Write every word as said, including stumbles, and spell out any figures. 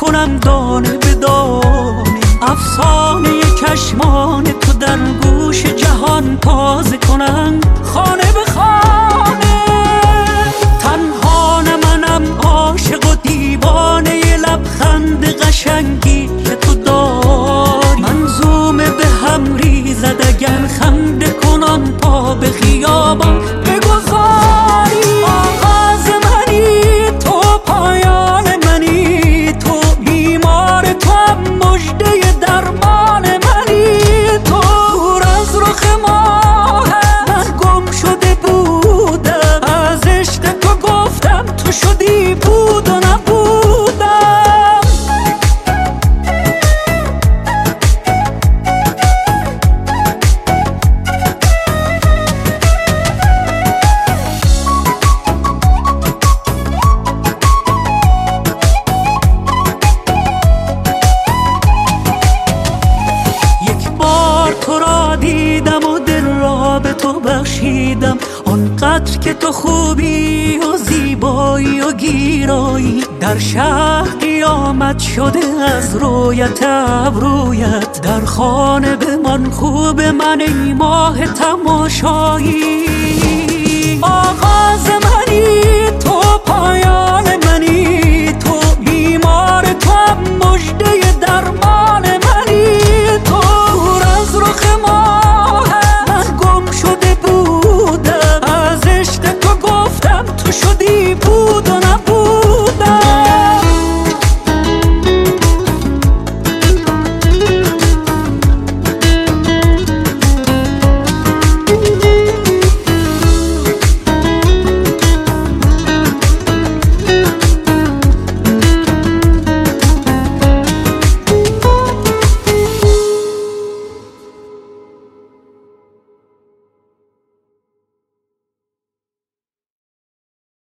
کنم دانه به دانه، افسانه چشمان تو در گوش جهان تازه کنم خانه به خانه. تنها نه منم عاشق و دیوانه ی لبخند قشنگی که تو داری، منظومه به هم ریزد اگر خنده کنان پا به خیابان بگذاری. آغاز منی تو، پایان منی تو، بیمار تو هم مژده درمان منی تو. دور از رخ ماه من گم شده بودم، از عشق تو گفتم تو شدی بود و نبودم. تو را دیدم و دل را به تو بخشیدم، آنقدر که تو خوبی و زیبایی و گیرایی. در شهر قیامت شده از رویت ابرویت، در خانه بمان خوب من ای ماه تماشایی. آغاز منی تو، پایان